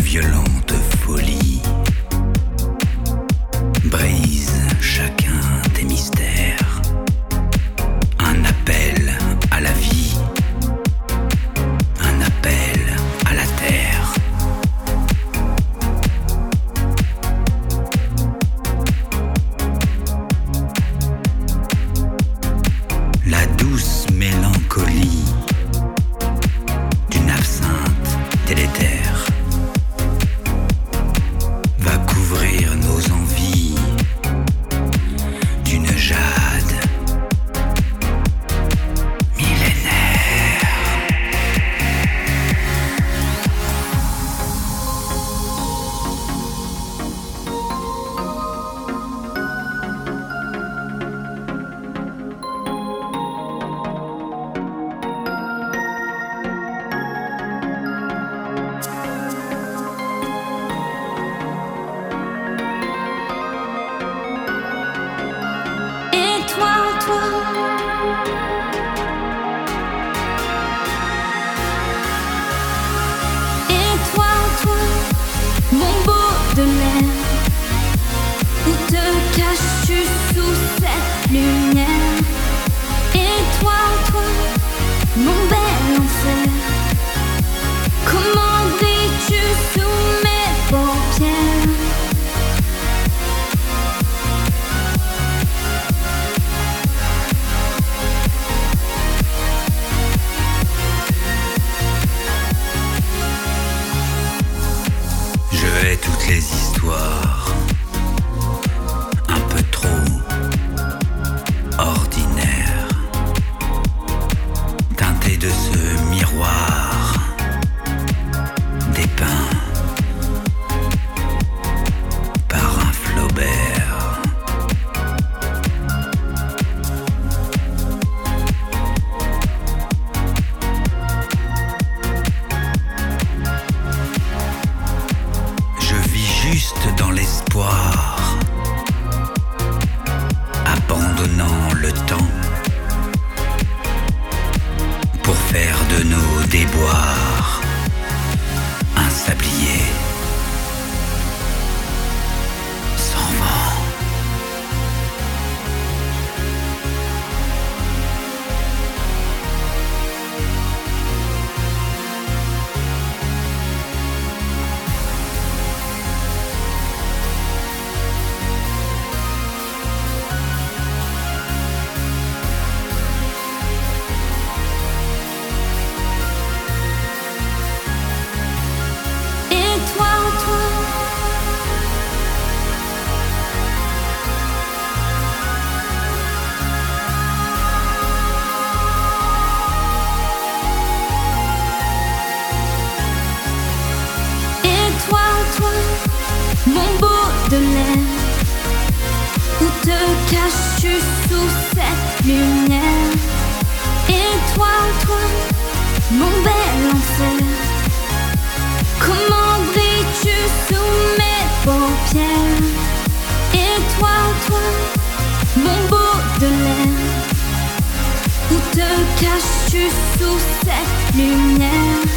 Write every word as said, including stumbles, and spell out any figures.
violente folie brise chacun des mystères. Un appel à la vie, un appel à la terre. La douce mélancolie d'une absinthe délétère va couvrir nos envies d'une jade millénaire. Et toi, toi, et toi, toi, mon Baudelaire, où te caches-tu sous cette lumière? Et toi, toi, mon bel enfer, comment brilles-tu sous mes paupières? Je hais toutes les histoires un peu trop ordinaires, teintées de ce miroir dépeint par un Flaubert. Je vis juste dans l'espoir, abandonnant le temps pour faire de nos déboires un sablier sans vent. Et toi, toi, et toi, toi, mon Baudelaire, où te caches-tu sous cette lumière? Et toi, toi, mon bel enfer, comment brilles-tu sous mes paupières? Et toi, toi, mon Baudelaire, où te caches-tu sous cette lumière?